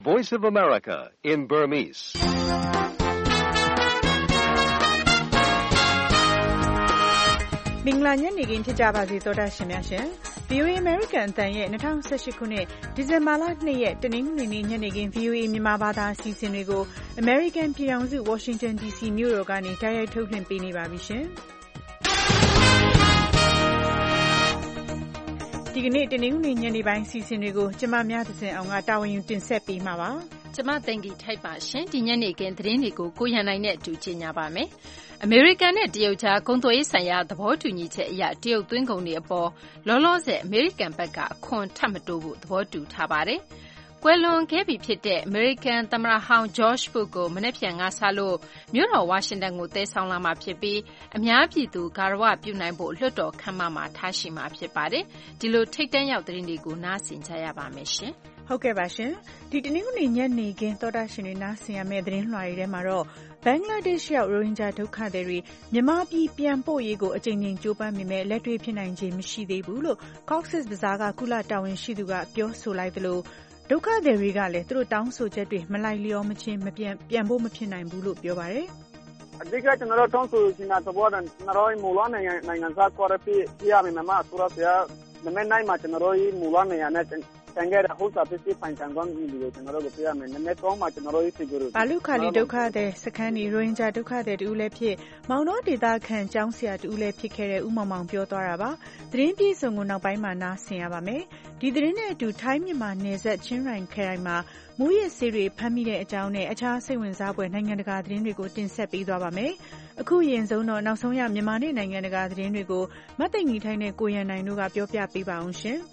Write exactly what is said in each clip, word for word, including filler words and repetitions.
Voice of America in Burmese. မင်္ဂလာညနေခင်းဖြစ်ကြပါစေသောတာရှင်များရှင် ဗီအိုအေ American အသံရဲ့၂၀၁၈ခုနှစ်ဒီဇင်ဘာလ၂ရက်တနင်္ဂနွေနေ့ညနေခင်း ဗီအိုအေ မြန်မာဘာသာအစီအစဉ်တွေကို American ပြည်ထောင်စု Washington ဒီ စီ မြို့တော်ကနေတိုက်ရိုက်ထုတ်လွှင့်ပေးနေပါပြီရှင်ဒီကနေ့တနင်္ဂနွေညနေပိုင်းအစီအစဉ်တွေကိုကျမများသစဉ်အောင်ကတာဝန်ယူတင်ဆက်ပေးမှာပါကျမသိင်္ဂီထိုက်ပါရှင်ဒီညနေခင်းသတင်းတွေကိုကိုရန်နိုင်နဲ့အတူကြီးညာပါမယ်အမေရိကန်နဲ့တရုတ်ကြားကုန်သွယ်ရေးဆိုင်ရာသဘောတူညီချက်အရတရုတ်သွင်းကုန်တွေအပေါ်လောလောဆယ်အမေရိကန်ဘက်ကအခွန်ထပ်မတိုးဖို့သဘောတူထားပါတယ်ကွယ်လွန်ခဲ့ပြီဖြစ်တဲ့အမေရိကန်သမ္မတဟောင်း George Bush ကိုမနေ့ပြန်ကစားလို့မြို့တော်ဝါရှင်တန်ကိုတည်ဆောင်လာမှာဖြစ်ပြီးအများပြည်သူဂါရဝပြုနိုင်ဖို့လွှတ်တော်ခန်းမမှာထားရှိမှာဖြစ်ပါတယ်ဒီလိုထိတ်တန့်ရောက်သတင်းတွေကိုနားဆင်ကြရပါမယ်ရှင်ဟုတ်ကဲ့ပါရှင်ဒီတနင်္ဂနွေညနေခင်းသောတာရှင်တွေနားဆင်ရမယ့်သတင်းလွှာတွေထဲမှာတော့ဘင်္ဂလားဒေ့ရှ်ရောက်ရိုဟင်ဂျာဒုက္ခသည်တွေမြန်မာပြည်ပြန်ပို့ရေးကိုအကြိမ်ကြိမ်ကြိုးပမ်းပေမဲ့လက်တွေ့ဖြစ်နိုင်ခြင်းမရှိသေးဘူးလို့ Cox's Bazar ကကုလတာဝန်ရှိသူကပြောဆိုလိုက်သလိုဒုက္ခသည်တွေကလည်းသူတို့တောင်းဆိုချက်တွေမလိုက်လျောမချင်းမပြန်ပြန်ဖို့မဖြစ်နိုင်ဘူးလို့ပြောပါတယ်အဓိကကျွန်တော်တို့တောင်းဆိုနေတာသဘောနဲ့ကျွန်တော်တို့မူလနိုင်ငံနိုင်ငံသားခေါ်ပြီးပြရမယ်မှာဆိုတော့ဆရာနမနိုင်မှာကျွန်တော်တို့မူလနိုင်ငံနဲ့တန်ခဲ့တဲ့ဟိုစာပစ္စည်းပိုင်ဆိုင်ကွန်ဒီကိုကျွန်တော်တို့ပြရမယ်နမတော့မှာကျွန်တော်တို့စီကြလို့ဘာလူခါလီဒုက္ခသည်စခန်းဒီရိုဟင်ဂျာဒုက္ခသည်တူလည်းဖြစ်မောင်တော်ဒေသခံကျောင်းဆရာတူလည်းဖြစ်ခဲ့တဲ့ဥမောင်မောင်ပြောသွားတာပါသတင်းပြည့်စုံကိုနောက်ပိုင်းမှာနားဆင်ရပါမယ်ဒီသတင်းနဲ့အတူထိုင်းမြန်မာနယ်စပ်ချင်းရိုင်ခရိုင်မှာမူရစ်ဆေးတွေဖမ်းမိတဲ့အကြောင်းနဲ့အခြားစိတ်ဝင်စားဖွယ်နိုင်ငံတကာသတင်းတွေကိုတင်ဆက်ပေးသွားပါမယ်အခုရင်ဆုံးတော့နောက်ဆုံးရမြန်မာနဲ့နိုင်ငံတကာသတင်းတွေကိုမတ်သိင်ကြီးထိုင်းနဲ့ကိုရန်နိုင်တို့ကပြောပြပေးပါအောင်ရှင်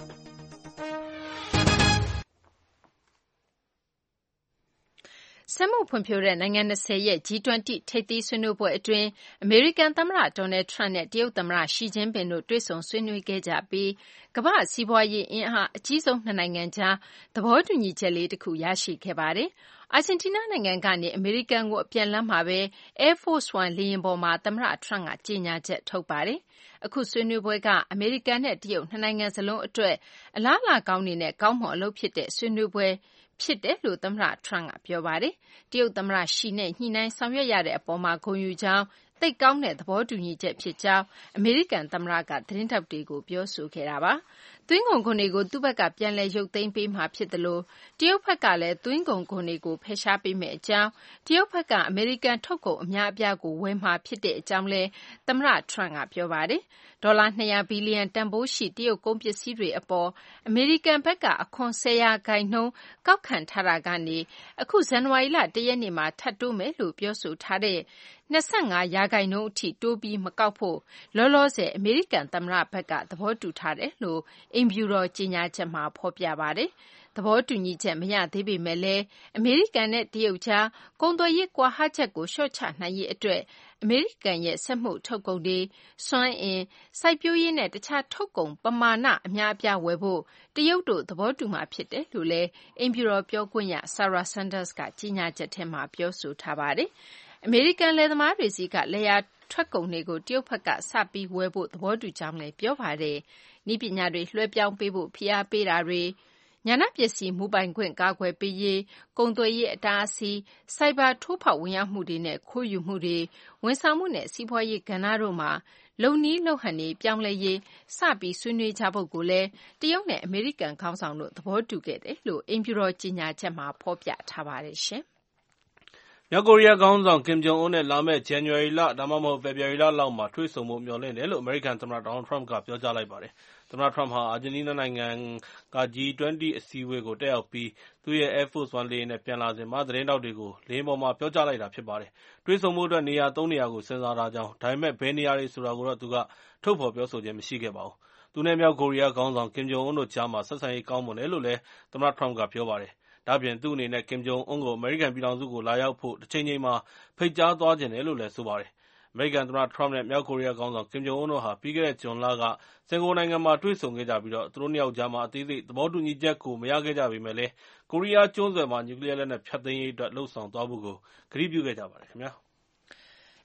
စက်မှုဖွံ့ဖြိုးတဲ့နိုင်ငံ၂၀ရဲ့ ဂျီ ၂၀ ထိပ်သီးဆွေးနွေးပွဲအတွင်းအမေရိကန်သမ္မတ Donald Trump နဲ့တရုတ်သမ္မတ Xi Jinping တို့တွေ့ဆုံဆွေးနွေးခဲ့ကြပြီးကမ္ဘာ့စီးပွားရေးအင်အားအကြီးဆုံးနှစ်နိုင်ငံကြားသဘောတူညီချက်လေးတခုရရှိခဲ့ပါတယ်။အာဂျင်တီးနားနိုင်ငံကနေအမေရိကန်ကိုအပြန်လမ်းမှာပဲ Air Force One လေယာဉ်ပေါ်မှာသမ္မတ Trump ကကြေညာချက်ထုတ်ပါတယ်။အခုဆွေးနွေးပွဲကအမေရိကန်နဲ့တရုတ်နှစ်နိုင်ငံစလုံးအတွက်အလားအလာကောင်းတွေနဲ့ကောင်းမွန်အလုပ်ဖြစ်တဲ့ဆွေးနွေးပွဲဖြစ်တယ်လို့သမ္မတ Trump ကပြောပါတယ်။တရုတ်သမ္မတ Xi နဲ့ညှိနှိုင်းဆောင်ရွက်ရတဲ့အပေါ်မှာဂုဏ်ယူကြောင်းသိပ်ကောင်းတဲ့သဘောတူညီချက်ဖြစ်ကြောင်းအမေရိကန်သမ္မတကသတင်းထောက်တွေကိုပြောဆိုခဲ့တာပါ။သွင်းကုန်ခွန်တွေကိုသူ့ဘက်ကပြန်လည်ရုပ်သိမ်းပေးမှာဖြစ်တယ်လို့တရုတ်ဘက်ကလည်းသွင်းကုန်ခွန်တွေကိုဖယ်ရှားပေးမယ့်အကြောင်းတရုတ်ဘက်ကအမေရိကန်ထုတ်ကုန်အများအပြားကိုဝယ်မှာဖြစ်တဲ့အကြောင်းလည်းသမ္မတ Trump ကပြောပါတယ်။ဒေါ်လာ၂၀၀ဘီလီယံတန်ဖိုးရှိတရုတ်ကုန်ပစ္စည်းတွေအပေါ်အမေရိကန်ဘက်ကအခွန်၁၀ရာခိုင်နှုန်းကောက်ခံထားတာကနေအခုဇန်နဝါရီလ၁ရက်နေ့မှာထပ်တိုးမယ်လို့ပြောဆိုထားတဲ့၂၅ရာခိုင်နှုန်းအထိတိုးပြီးမကောက်ဖို့လောလောဆယ်အမေရိကန်သမ္မတဘက်ကသဘောတူထားတယ်လို့အိမ်ဖြူတော်ကြေညာချက်မှာဖော်ပြပါတယ်။သဘောတူညီချက်မရသေးပေမဲ့လည်းအမေရိကန်နဲ့တရုတ်ကြားကုန်သွယ်ရေးကွာဟချက်ကိုလျှော့ချနိုင်ရေးအတွက်အမေရိကန်ရဲ့စက်မှုထုတ်ကုန်တွေစွမ်းအင်စိုက်ပျိုးရေးနဲ့တခြားထုတ်ကုန်ပမာဏအများအပြားဝယ်ဖို့တရုတ်တို့သဘောတူမှာဖြစ်တယ်လို့လည်းအိမ်ဖြူတော်ပြောခွင့်ရ Sarah Sanders ကကြေညာချက်ထဲမှာပြောဆိုထားပါတယ်။အမေရိကန်လယ်သမားတွေစီကလယ်ယာထွက်ကုန်တွေကိုတရုတ်ဘက်ကစပြီးဝယ်ဖို့သဘောတူကြောင်းလည်းပြောပါတယ်။နည်းပညာတွေလွှဲပြောင်းပေးဖို့ဖိအားပေးတာတွေဉာဏပစ္စည်းမူပိုင်ခွင့်ကာကွယ်ပေးရေးကုန်သွယ်ရေးအတားအဆီးစိုက်ဘာထိုးဖောက်ဝင်ရောက်မှုတွေနဲ့ခိုးယူမှုတွေဝန်ဆောင်မှုနဲ့စီးပွားရေးကဏ္ဍတို့မှာလုပ်နည်းလုပ်ဟန်တွေပြောင်းလဲရေးစပြီးဆွေးနွေးကြဖို့ကိုလည်းတရုတ်နဲ့အမေရိကန်ခေါင်းဆောင်တို့သဘောတူခဲ့တယ်လို့အိမ်ဖြူတော်ကြေညာချက်မှာဖော်ပြထားပါတယ်ရှင်။မြောက်ကိုရီးယားခေါင်းဆောင်ကင်ဂျုံအွန်းနဲ့လာမယ့်ဇန်နဝါရီလဒါမှမဟုတ်ဖေဖော်ဝါရီလလောက်မှာတွေ့ဆုံဖို့မျှော်လင့်တယ်လို့အမေရိကန်သမ္မတဒေါ်နယ်ထရမ့်ကပြောကြားလိုက်ပါတယ်။သမ္မတထရမ့်ဟာအာဂျင်တီးနားနိုင်ငံက ဂျီ ၂၀ အစည်းအဝေးကိုတက်ရောက်ပြီးသူ့ရဲ့ Air Force One လေယာဉ်နဲ့ပြန်လာစဉ်မှာသတင်းထောက်တွေကိုလေယာဉ်ပေါ်မှာပြောကြားလိုက်တာဖြစ်ပါတယ်။တွေ့ဆုံဖို့အတွက်နေရာသုံးနေရာကိုစဉ်းစားထားကြောင်းဒါပေမဲ့ဘယ်နေရာတွေဆိုတာကိုတော့သူကထုတ်ဖော်ပြောဆိုခြင်းမရှိခဲ့ပါဘူး။သူနဲ့မြောက်ကိုရီးယားခေါင်းဆောင်ကင်ဂျုံအွန်းတို့ကြားမှာဆက်ဆံရေးကောင်းမွန်တယ်လို့လည်းသမ္မတထရမ့်ကပြောပါတယ်။ဒါ့အပြင်သူ့အနေနဲ့ကင်ဂျုံအွန်းကိုအမေရိကန်ပြည်ထောင်စုကိုလာရောက်ဖို့တစ်ချိန်ချိန်မှာဖိတ်ကြားသွားချင်တယ်လို့လည်းဆိုပါတယ်။အမေရိကန်သမ္မတထရမ့်နဲ့မြောက်ကိုရီးယားခေါင်းဆောင်ကင်ဂျုံအွန်းတို့ဟာပြီးခဲ့တဲ့ဇွန်လကစင်ကာပူနိုင်ငံမှာတွေ့ဆုံခဲ့ကြပြီးသူတို့နှစ်ယောက်ကြားမှာအသေးစိတ်သဘောတူညီချက်ကိုမရခဲ့ကြပေမဲ့လည်းကိုရီးယားကျွန်းဆွယ်မှာနျူကလီးယားလက်နက်ဖျက်သိမ်းရေးအတွက်လုပ်ဆောင်သွားဖို့ကိုကတိပြုခဲ့ကြပါတယ်ခင်ဗျာ။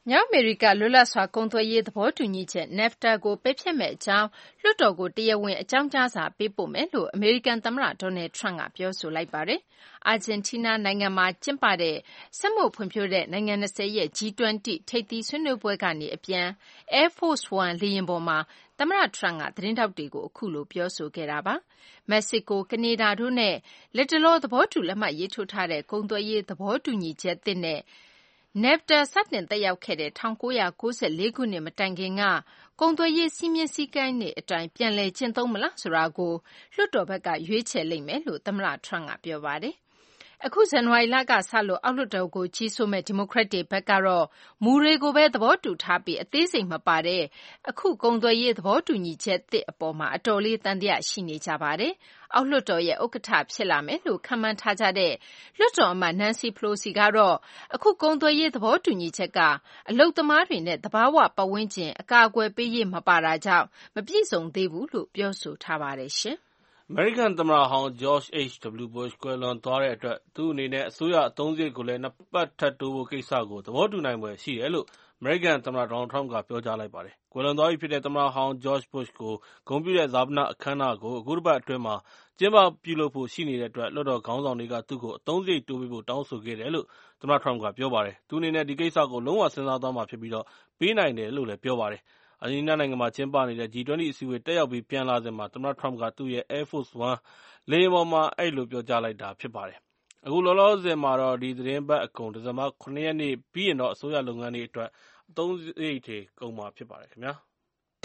မြောက်အမေရိကလွတ်လပ်စွာကုန်သွယ်ရေးသဘောတူညီချက် NAFTA ကိုပယ်ဖျက်မယ့်အကြောင်းလွှတ်တော်ကိုတရားဝင်အကြောင်းကြားစာပေးပို့မယ်လို့အမေရိကန်သမ္မတ Donald Trump ကပြောဆိုလိုက်ပါတယ်။ အာဂျင်တီးနားနိုင်ငံမှာကျင်းပတဲ့စက်မှုဖွံ့ဖြိုးတဲ့နိုင်ငံ၂၀ရဲ့ G ၂၀ ထိပ်သီးဆွေးနွေးပွဲကနေအပြန် Air Force One လေယာဉ်ပေါ်မှာသမ္မတ Trump ကသတင်းထောက်တွေကိုအခုလိုပြောဆိုခဲ့တာပါ။ မက္ကဆီကို၊ကနေဒါတို့နဲ့လတ်တလောသဘောတူလက်မှတ်ရေးထိုးထားတဲ့ကုန်သွယ်ရေးသဘောတူညီချက်သစ်နဲ့NAFTA စတင်သက်ရောက်ခဲ့တဲ့၁၉၉၄ ခုနှစ်မတိုင်ခင်ကကုန်သွယ်ရေးစည်းမျဉ်းစည်းကမ်းတွေအတိုင်းပြန်လည်ကျင့်သုံးမလားဆိုတာကိုလွှတ်တော်ဘက်ကရွေးချယ်လိမ့်မယ်လို့သမ္မတ Trump ကပြောပါတယ်။အခုဇန်နဝါရီလကစလို့အောက်လွှတ်တော်ကိုကြီးစိုးမယ့်ဒီမိုကရက်တွေဘက်ကတော့မူတွေကိုပဲသဘောတူထားပြီးအသေးစိတ်မပါတဲ့အခုကုန်သွယ်ရေးသဘောတူညီချက်သစ်အပေါ်မှာအတော်လေးသံသယရှိနေကြပါတယ်။အောက်လွှတ်တော်ရဲ့ဥက္ကဋ္ဌဖြစ်လာမယ်လို့ခန့်မှန်းထားကြတဲ့လွှတ်တော်အမတ် Nancy Pelosi ကတော့အခုကုန်သွယ်ရေးသဘောတူညီချက်ကအလုပ်သမားတွေနဲ့သဘာဝပတ်ဝန်းကျင်အကာအကွယ်ပေးရေးမပါတာကြောင့်မပြည့်စုံသေးဘူးလို့ပြောဆိုထားပါတယ်ရှင်။အမေရိကန်သမ္မတဟောင်း George H W Bush ကွယ်လွန်သွားတဲ့အတွက်သူ့အနေနဲ့အစိုးရအသုံးစရိတ်ကိုလည်းနှစ်ပတ်ထပ်တိုးဖို့ကိစ္စကိုသဘောတူနိုင်ဖွယ်ရှိတယ်လို့အမေရိကန်သမ္မတ Donald Trump ကပြောကြားလိုက်ပါတယ်။ကွယ်လွန်သွားပြီဖြစ်တဲ့သမ္မတဟောင်း George Bush ကိုဂုဏ်ပြုတဲ့ဈာပနအခမ်းအနားကိုအခုတပတ်အတွင်းမှာကျင်းပပြုလုပ်ဖို့ရှိနေတဲ့အတွက်လွှတ်တော်ခေါင်းဆောင်တွေကသူ့ကိုအသုံးစရိတ်တိုးပေးဖို့တောင်းဆိုခဲ့တယ်လို့သမ္မတ Trump ကပြောပါတယ်။သူ့အနေနဲ့ဒီကိစ္စကိုလုံးဝစဉ်းစားသွားမှာဖြစ်ပြီးပေးနိုင်တယ်လို့လည်းပြောပါတယ်။အာဂျင်တီးနားနိုင်ငံမှာကျင်းပနေတဲ့ G ၂၀ အစည်းအဝေးတက်ရောက်ပြီးပြန်လာစဉ်မှာသမ္မတ Trump ကသူ့ရဲ့ Air Force One လေယာဉ်ပေါ်မှာအဲဒီလိုပြောကြားလိုက်တာဖြစ်ပါတယ်။အခုလောလောဆယ်မှာတော့ဒီသတင်းပတ်အကုန်ဒီဇင်ဘာ၇ ရက်နေ့ပြီးရင်တော့အစိုးရလုပ်ငန်းတွေအတွက်အသုံးစရိတ်တွေကုန်မှာဖြစ်ပါတယ်ခင်ဗျာ။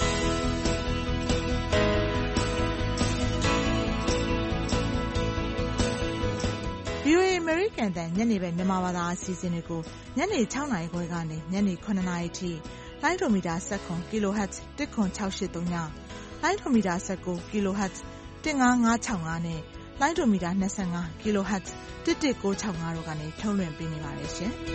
ဗွီအိုအေ American တန်ညနေပဲမြန်မာဘာသာအစီအစဉ်တွေကိုညနေ၆နာရီခွဲကနေညနေ၇နာရီထိလိုင်းဒိုမီတာ၁၇ kHz ၁၇၆၈၃ညလိုင်းဒိုမီတာ၁၉ kHz ၁၅၅၆၅နဲ့လိုင်းဒိုမီတာ၂၅ kHz ၁၁၉၆၅တို့ကနေထုတ်လွှင့်ပေးနေပါတယ်ရှင်။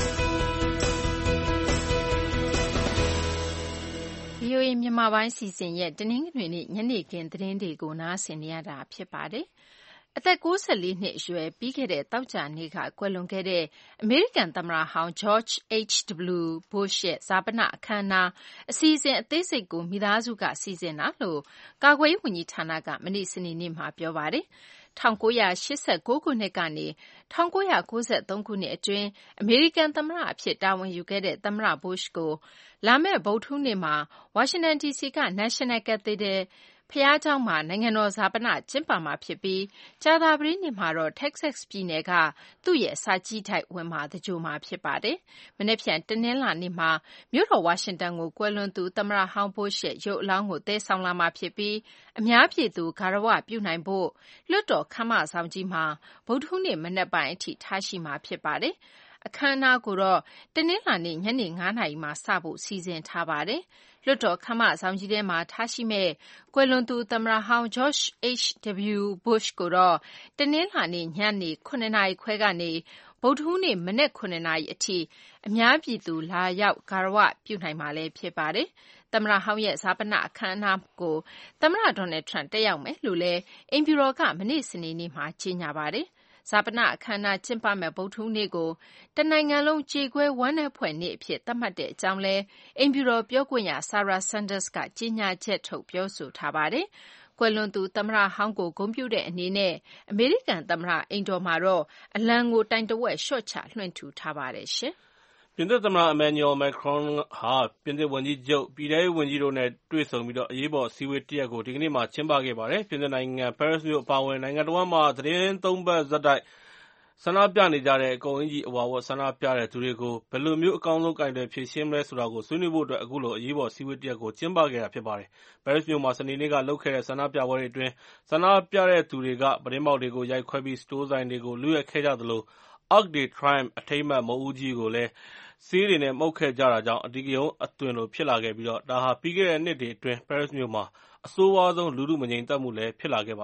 ဗွီအိုအေမြန်မာပိုင်းစီစဉ်ရဲ့တနင်္ဂနွေနေ့ညနေခင်းသတင်းတွေကိုနားဆင်နေရတာဖြစ်ပါတယ်။အသက်၉၄နှစ်အရွယ်ပြီးခဲ့တဲ့သောကြာနေ့ကကွယ်လွန်ခဲ့တဲ့အမေရိကန်သမ္မတဟောင်း George H W Bush ရဲ့ဈာပနအခမ်းအနားအစီအစဉ်အသေးစိတ်ကိုမိသားစုကစီစဉ်တာလို့ကာကွယ်ရေးဝန်ကြီးဌာနကမနေ့စနေနေ့မှာပြောပါတယ်။၁၉၈၉ ခုနှစ်ကနေ၁၉၉၃ ခုနှစ်အတွင်းအမေရိကန်သမ္မတအဖြစ်တာဝန်ယူခဲ့တဲ့သမ္မတ Bush ကိုလာမယ့်ဗုဒ္ဓဟူးနေ့မှာဝါရှင်တန်ဒီစီက National Cathedral ဘုရားကျောင်းမှာနိုင်ငံတော်ဈာပနကျင်းပမှာဖြစ်ပြီးကြာသပတေးနေ့မှာတော့ Texas ပြည်နယ်ကသူ့ရဲ့စာကြည့်တိုက်ဝင်းမှာသင်္ဂြိုဟ်မှာဖြစ်ပါတယ်။မနက်ဖြန်တနင်္လာနေ့မှာမြို့တော်ဝါရှင်တန်ကိုကွယ်လွန်သူသမ္မတဟောင်း Bush ရဲ့ရုပ်အလောင်းကိုသယ်ဆောင်လာမှာဖြစ်ပြီးအများပြည်သူဂါရဝပြုနိုင်ဖို့လွှတ်တော်ခန်းမဆောင်ကြီးမှာဗုဒ္ဓဟူးနေ့မနက်ပိုင်းအထိထားရှိမှာဖြစ်ပါတယ်။အခမ်းအနားကိုတော့တနင်္လာနေ့ညနေ၅နာရီမှာစဖို့စီစဉ်ထားပါတယ်။လွှတ်တော်ခန်းမဆောင်ကြီးထဲမှာထားရှိမယ့်ကွယ်လွန်သူသမ္မတဟောင်း George H W Bush ကိုတော့တနင်္လာနေ့ညနေ၇နာရီခွဲကနေဗုဒ္ဓဟူးနေ့မနက်၇နာရီအထိအများပြည်သူလာရောက်ဂါရဝပြုနိုင်မှာလည်းဖြစ်ပါတယ်။သမ္မတဟောင်းရဲ့ဈာပနအခမ်းအနားကိုသမ္မတ Donald Trump တက်ရောက်မယ်လို့လည်းအိမ်ဖြူတော်ကမနေ့စနေနေ့မှာကြေညာပါတယ်။ဈာပနအခမ်းအနားကျင်းပမယ့်ဗုဒ္ဓဟူးနေ့ကိုတနိုင်ငံလုံးကြေကွဲဝမ်းနည်းဖွယ်နေ့အဖြစ်သတ်မှတ်တဲ့အကြောင်းလည်းအိမ်ဖြူတော်ပြောခွင့်ရ Sarah Sanders ကကြေညာချက်ထုတ်ပြောဆိုထားပါတယ်။ကွယ်လွန်သူသမ္မတဟောင်းကိုဂုဏ်ပြုတဲ့အနေနဲ့အမေရိကန်သမ္မတအိမ်တော်မှာတော့အလံကိုတိုင်တဝက်လျှော့ချလွှင့်ထူထားပါတယ်ရှင်။ပြင်သစ်သမ္မတ Emmanuel Macron ဟာပြင်သစ်ဝန်ကြီးချုပ်၊ပြည်ထဲရေးဝန်ကြီးတို့နဲ့တွေ့ဆုံပြီးအရေးပေါ်အစည်းအဝေးတရပ်ကိုဒီကနေ့မှာကျင်းပခဲ့ပါတယ်။ပြင်သစ်နိုင်ငံပဲရစ်မြို့အပါအဝင်နိုင်ငံတဝန်းမှာသီတင်းသုံးပတ်ဆက်တိုက်ဆန္ဒပြနေကြတဲ့အကုန်အင်္ကျီအဝါဝတ်ဆန္ဒပြတဲ့သူတွေကိုဘယ်လိုမျိုးအကောင်းဆုံးကိုင်တွယ်ဖြေရှင်းမလဲဆိုတာကိုဆွေးနွေးဖို့အတွက်အခုလိုအရေးပေါ်အစည်းအဝေးတရပ်ကိုကျင်းပခဲ့တာဖြစ်ပါတယ်။ပဲရစ်မြို့မှာစနေနေ့ကလုပ်ခဲ့တဲ့ဆန္ဒပြပွဲတွေအတွင်းဆန္ဒပြတဲ့သူတွေကပြတင်းပေါက်တွေကိုရိုက်ခွဲပြီးစတိုးဆိုင်တွေကိုလုယက်ခဲ့ကြသလို Arc de Triomphe အထိမ်းအမှတ်မုခ်ဦးကြီးကိုလည်းဆေးတွေနဲ့မှုတ်ခဲ့ကြတာကြောင့်အဓိကရုဏ်းအသွင်လိုဖြစ်လာခဲ့ပြီးဒါဟာပြီးခဲ့တဲ့နှစ်တွေအတွင်းပဲရစ်မြို့မှာအဆိုးဝါးဆုံးလူထုမငြိမ်သက်မှုလည်းဖြစ်လာခဲ့ပါတယ်။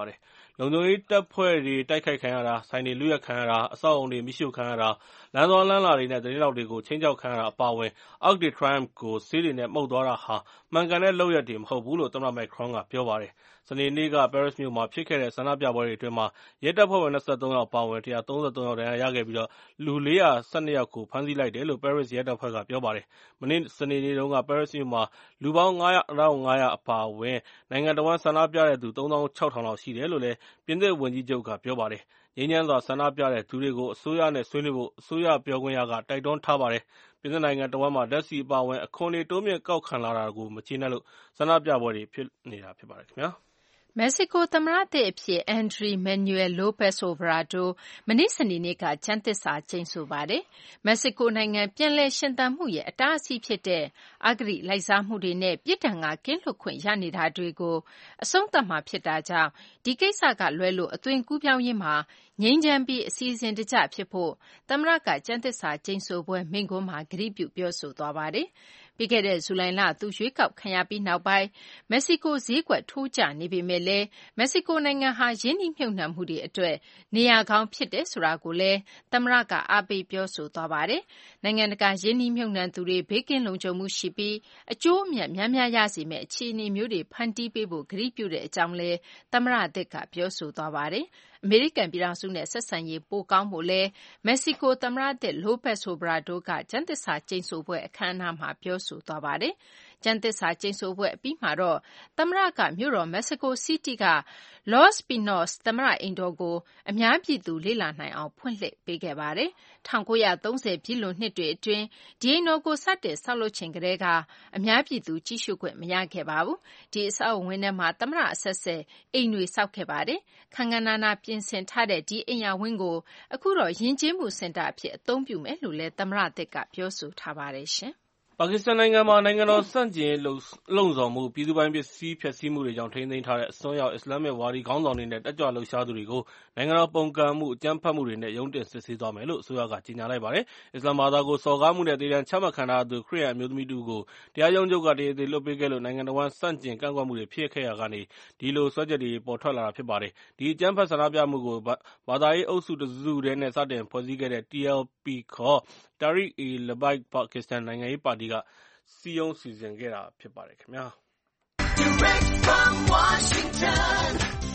လုံခြုံရေးတပ်ဖွဲ့တွေတိုက်ခိုက်ခံရတာ၊ဆိုင်တွေလုယက်ခံရတာ၊အဆောက်အအုံတွေမီးရှို့ခံရတာ၊လမ်းသွားလမ်းလာတွေနဲ့သတင်းထောက်တွေကိုခြိမ်းခြောက်ခံရတာအပါအဝင် Arc de Triomphe ကိုဆေးတွေနဲ့မှုတ်သွားတာဟာမှန်ကန်တဲ့လုပ်ရပ်တွေမဟုတ်ဘူးလို့သမ္မတ Macron ကပြောပါတယ်။စနေနေ့က ပဲရစ်မြို့မှာဖြစ်ခဲ့တဲ့ဆန္ဒပြပွဲတွေအတွင်းရဲတပ်ဖွဲ့ဝင် ၂၃ ယောက်အပါအဝင် ၁၃၃ ယောက်ဒဏ်ရာရခဲ့ပြီး လူ ၄၁၂ ယောက်ကိုဖမ်းဆီးလိုက်တယ်လို့ ပဲရစ်ရဲတပ်ဖွဲ့ကပြောပါတယ်။မနေ့စနေနေ့တုန်းက ပဲရစ်မြို့မှာလူပေါင်း ၅၅၀၀ အပါအဝင်နိုင်ငံတဝန်းဆန္ဒပြတဲ့သူ သုံးသောင်းခြောက်ထောင်လောက်ရှိတယ်လို့လည်းပြင်သစ်ဝန်ကြီးချုပ်ကပြောပါတယ်။ငြိမ်းချမ်းစွာဆန္ဒပြတဲ့သူတွေကိုအစိုးရနဲ့ဆွေးနွေးဖို့အစိုးရပြောခွင့်ရကတိုက်တွန်းထားပါတယ်။ပြင်သစ်နိုင်ငံတဝန်းမှာဓါတ်ဆီအပါအဝင်အခွန်တွေတိုးမြှင့်ကောက်ခံလာတာကိုမကျေနပ်လို့ဆန္ဒပြပွဲတွေဖြစ်နေတာဖြစ်ပါတယ်ခင်ဗျာ။မက္ကဆီကိုသမ္မတသစ်အဖြစ် Andrés Manuel López Obrador မနေ့စနေနေ့ကကျမ်းသစ္စာကျိန်ဆိုပါတယ်။မက္ကဆီကိုနိုင်ငံပြန်လည်ရှင်သန်မှုရဲ့အတားအဆီးဖြစ်တဲ့အဂတိလိုက်စားမှုတွေနဲ့ပြစ်ဒဏ်ကကင်းလွတ်ခွင့်ရနေတာတွေကိုအဆုံးသတ်မှာဖြစ်တာကြောင့်ဒီကိစ္စကလွဲလို့အသွင်ကူးပြောင်းရေးမှာငြိမ်းချမ်းပြီးအစီအစဉ်တကျဖြစ်ဖို့သမ္မတကကျမ်းသစ္စာကျိန်ဆိုပွဲမိန့်ခွန်းမှာကတိပြုပြောဆိုသွားပါတယ်။ပြီးခဲ့တဲ့ဇူလိုင်လသူရွေးကောက်ခံရပြီးနောက်ပိုင်းမက္ကဆီကိုဈေးကွက်ထိုးကျနေပေမဲ့လည်းမက္ကဆီကိုနိုင်ငံဟာရင်းနှီးမြှုပ်နှံမှုတွေအတွက်နေရာကောင်းဖြစ်တယ်ဆိုတာကိုလည်းသမ္မတကအားပေးပြောဆိုသွားပါတယ်။နိုင်ငံတကာရင်းနှီးမြှုပ်နှံသူတွေဘေးကင်းလုံခြုံမှုရှိပြီးအကျိုးအမြတ်များများရစေမယ့်အခြေအနေမျိုးတွေဖန်တီးပေးဖို့ကတိပြုတဲ့အကြောင်းလည်းသမ္မတသစ်ကပြောဆိုသွားပါတယ်။အမေရိကန်ပြည်ထောင်စုနဲ့ဆက်ဆံရေးပိုကောင်းဖို့လည်းမက္ကဆီကိုသမ္မတသစ် López Obrador ကကျမ်းသစ္စာကျိန်ဆိုပွဲအခမ်းအနားမှာပြောဆိုသွားပါတယ်။ကျမ်းသစ္စာကျိန်ဆိုပွဲအပြီးမှာတော့သမ္မတကမြို့တော်မက္ကဆီကိုစီးတီးက Los Pinos သမ္မတအိမ်တော်ကိုအများပြည်သူလေ့လာနိုင်အောင်ဖွင့်လှစ်ပေးခဲ့ပါတယ်။၁၉၃၀ပြည့်လွန်နှစ်တွေအတွင်းဒီအိမ်တော်ကိုစတင်ဆောက်လုပ်ချိန်ကတည်းကအများပြည်သူကြည့်ရှုခွင့်မရခဲ့ပါဘူး။ဒီအဆောက်အဦထဲမှာသမ္မတအဆက်ဆက်အိမ်တွေဆောက်ခဲ့ပါတယ်။ခမ်းခမ်းနားနားပြင်ဆင်ထားတဲ့ဒီအိမ်ယာဝင်းကိုအခုတော့ယဉ်ကျေးမှုစင်တာအဖြစ်အသုံးပြုမယ်လို့လည်းသမ္မတသစ်ကပြောဆိုထားပါတယ်ရှင်။ပါကစ္စတန်နိုင်ငံမှာနိုင်ငံတော်ဆန့်ကျင်ရေးလှုံ့ဆော်မှုပြည်သူပိုင်ပစ္စည်းဖျက်ဆီးမှုတွေကြောင့်ထိန်းသိမ်းထားတဲ့အစွန်းရောက်အစ္စလာမစ်ဝါဒီခေါင်းဆောင်တွေနဲ့တက်ကြွလှုပ်ရှားသူတွေကိုနိုင်ငံတော်ပုန်ကန်မှုအကြမ်းဖက်မှုတွေနဲ့ရုံးတင်စစ်ဆေးသွားမယ်လို့အစိုးရကကြေညာလိုက်ပါတယ်။အစ္စလာမ်ဘာသာကိုစော်ကားမှုနဲ့သေဒဏ်ချမှတ်ခံထားရသူခရစ်ယာန်အမျိုးသမီးတဦးကိုတရားရုံးချုပ်ကတရားသေလွှတ်ပေးခဲ့လို့နိုင်ငံတော်ဝန်ဆန့်ကျင်ကန့်ကွက်မှုတွေဖြစ်ခဲ့ရာကနေဒီလိုစွဲချက်တွေပေါ်ထွက်လာတာဖြစ်ပါတယ်။ဒီအကြမ်းဖက်ဆန္ဒပြမှုကိုဘာသာရေးအုပ်စုတစုတည်းနဲ့စတင်ဖွဲ့စည်းခဲ့တဲ့ T L P ခေါ် Tehreek-e-Labbaik Pakistan နိုင်ငံရေးပါတီကစည်းရုံးစီစဉ်ခဲ့တာဖြစ်ပါတယ်ခင်ဗျာ။ Direct from Washington,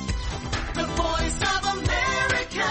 the Voice of America,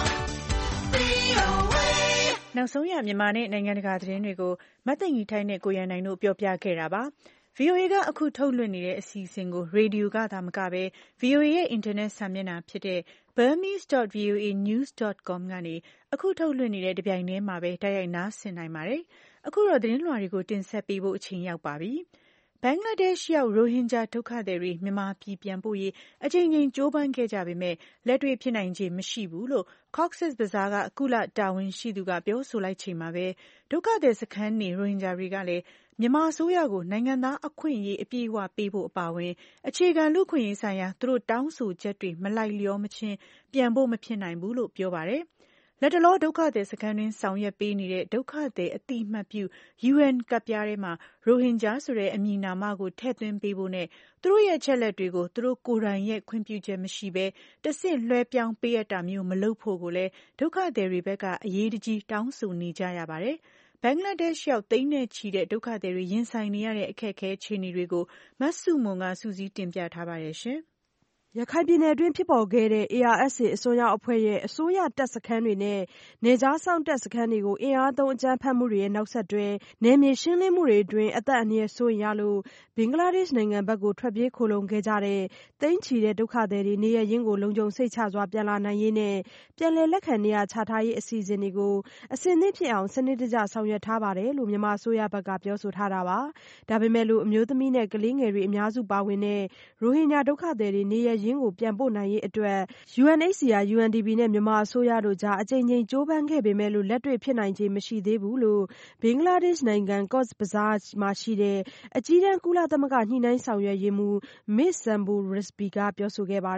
V O A နောက်ဆုံးရမြန်မာနဲ့နိုင်ငံတကာသတင်းတွေကိုမသိင်္ဂီထိုက်နဲ့ကိုရန်နိုင်တို့ပြောပြခဲ့တာပါ။ V O A ကအခုထုတ်လွှင့်နေတဲ့အစီအစဉ်ကိုရေဒီယိုကသာမကပဲ V O A ရဲ့အင်တာနက်စာမျက်နှာဖြစ်တဲ့ burmese dot v o a news dot com ကနေအခုထုတ်လွှင့်နေတဲ့တပြိုင်တည်းမှာပဲတိုက်ရိုက်နားဆင်နိုင်ပါတယ်။အခုတော့သတင်းလွှာတွေကိုတင်ဆက်ပေးဖို့အချိန်ရောက်ပါပြီ။ဘင်္ဂလားဒေ့ရှ်ရောက်ရိုဟင်ဂျာဒုက္ခသည်တွေမြန်မာပြည်ပြန်ပို့ရေးအကြိမ်ကြိမ်ကြိုးပမ်းခဲ့ကြပေမဲ့လက်တွေ့ဖြစ်နိုင်ခြေမရှိဘူးလို့ Cox's Bazar ကကုလတာဝန်ရှိသူကပြောဆိုလိုက်ချိန်မှာပဲဒုက္ခသည်စခန်းနေရိုဟင်ဂျာတွေကလည်းမြန်မာအစိုးရကိုနိုင်ငံသားအခွင့်အရေးအပြည့်အဝပေးဖို့အပါအဝင်အခြေခံလူ့အခွင့်အရေးဆိုင်ရာသူတို့တောင်းဆိုချက်တွေမလိုက်လျောမချင်းပြန်ဖို့မဖြစ်နိုင်ဘူးလို့ပြောပါတယ်။လက်တလောဒုက္ခသည်စခန်းတွင်းဆောင်ရွက်ပေးနေတဲ့ဒုက္ခသည်အတိအမှတ်ပြု U N ကပ်ပြားထဲမှာရိုဟင်ဂျာဆိုတဲ့အမည်နာမကိုထည့်သွင်းပေးဖို့နဲ့သူတို့ရဲ့အချက်လက်တွေကိုသူတို့ကိုယ်တိုင်ရဲ့ခွင့်ပြုချက်မရှိဘဲတဆင့်လွှဲပြောင်းပေးအပ်တာမျိုးမလုပ်ဖို့ကိုလည်းဒုက္ခသည်တွေဘက်ကအရေးတကြီးတောင်းဆိုနေကြရပါတယ်။ဘင်္ဂလားဒေ့ရှ်ရောက်သိန်းနဲ့ချီတဲ့ဒုက္ခသည်တွေရင်ဆိုင်နေရတဲ့အခက်အခဲအခြေအနေတွေကိုမဆုမွန်ကစူးစီးတင်ပြထားပါတယ်ရှင်။ရခိုင်ပြည်နယ်အတွင်းဖြစ်ပေါ်ခဲ့တဲ့ A R S A အစွန်းရောက်အဖွဲ့ရဲ့အစိုးရတပ်စခန်းတွေနဲ့နယ်ခြားစောင့်တပ်စခန်းတွေကိုအင်အားသုံးအကြမ်းဖက်မှုတွေရဲ့နောက်ဆက်တွဲနယ်မြေရှင်းလင်းမှုတွေအတွင်းအသက်အန္တရာယ်စိုးရိမ်ရလို့ဘင်္ဂလားဒေ့ရှ်နိုင်ငံဘက်ကိုထွက်ပြေးခိုလှုံခဲ့ကြတဲ့သိန်းချီတဲ့ဒုက္ခသည်တွေနေရပ်ရင်းကိုလုံခြုံစိတ်ချစွာပြန်လာနိုင်ရေးနဲ့ပြန်လည်လက်ခံနေရာချထားရေးအစီအစဉ်တွေကိုအဆင်သင့်ဖြစ်အောင်စနစ်တကျဆောင်ရွက်ထားပါတယ်လို့မြန်မာအစိုးရဘက်ကပြောဆိုထားတာပါ။ဒါပေမဲ့လို့အမျိုးသမီးနဲ့ကလေးငယ်တွေအများစုပါဝင်တဲ့ရိုဟင်ဂျာဒုက္ခသည်တွေနေရပ်ရင်းကိုပြန်ပို့နိုင်ရေးအတွက် U N H C R U N D P နဲ့မြန်မာအစိုးရတို့ကြားအကြိမ်ကြိမ်ကြိုးပမ်းခဲ့ပေမဲ့လို့လက်တွေ့ဖြစ်နိုင်ခြေမရှိသေးဘူးလို့ဘင်္ဂလားဒေ့ရှ်နိုင်ငံ Cox's Bazar မှာရှိတဲ့အကြီးတန်းကုလသမဂ္ဂညှိနှိုင်းဆောင်ရွက်ရေးမှူး Miss Zambul Rizvi ကပြောဆိုခဲ့ပါတယ်။